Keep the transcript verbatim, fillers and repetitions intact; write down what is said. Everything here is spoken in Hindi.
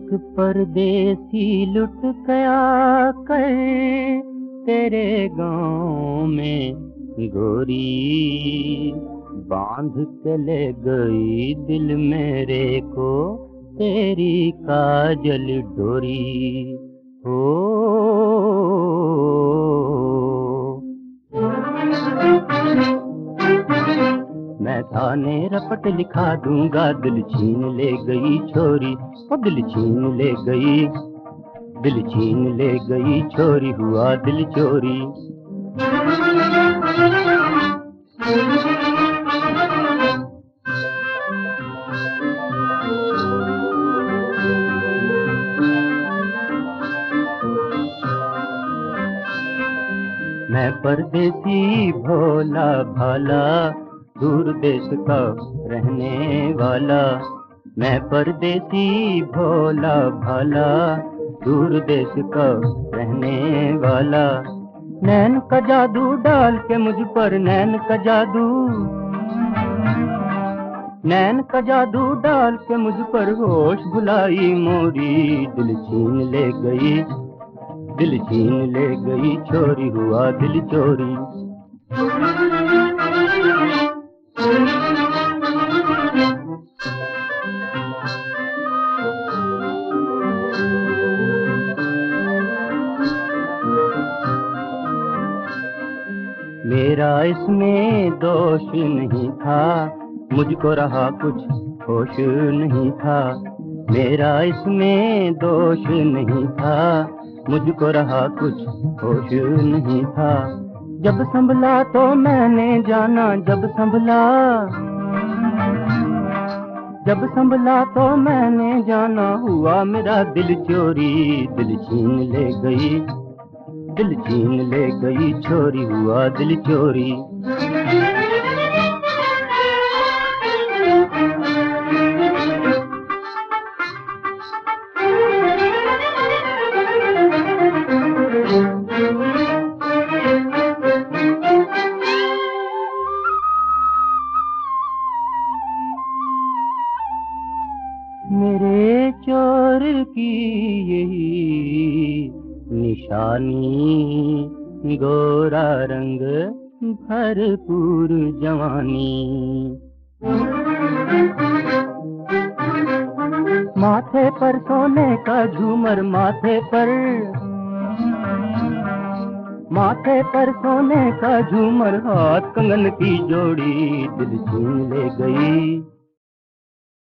एक परदेसी लुट गया कर तेरे गांव में गोरी, बांध के ले गई दिल मेरे को तेरी काजल डोरी। हो मैं थाने रपट लिखा दूंगा, दिल छीन ले गई छोरी। ओ दिल छीन ले गई, दिल छीन ले गई छोरी, हुआ दिल चोरी। मैं परदेसी भोला भाला, दूर देश का रहने वाला। मैं परदेसी भोला भाला, दूर देश का रहने वाला। नैन का जादू डाल के मुझ पर, नैन का जादू, नैन का जादू डाल के मुझ पर होश भुलाई मोरी। दिल छीन ले गई, दिल छीन ले गई छोरी, हुआ दिल चोरी। मेरा इसमें दोष नहीं था, मुझको रहा कुछ होश नहीं था। मेरा इसमें दोष नहीं था, मुझको रहा कुछ होश नहीं था। जब संभला तो मैंने जाना, जब संभला, जब संभला तो मैंने जाना, हुआ मेरा दिल चोरी। दिल छीन ले गई, दिल छीन ले गई छोरी, हुआ दिल चोरी। मेरे चोर की यही निशानी, गोरा रंग भरपूर जवानी। माथे पर सोने का झूमर, माथे पर, माथे पर सोने का झूमर, हाथ कंगन की जोड़ी। दिल छीन ले गई,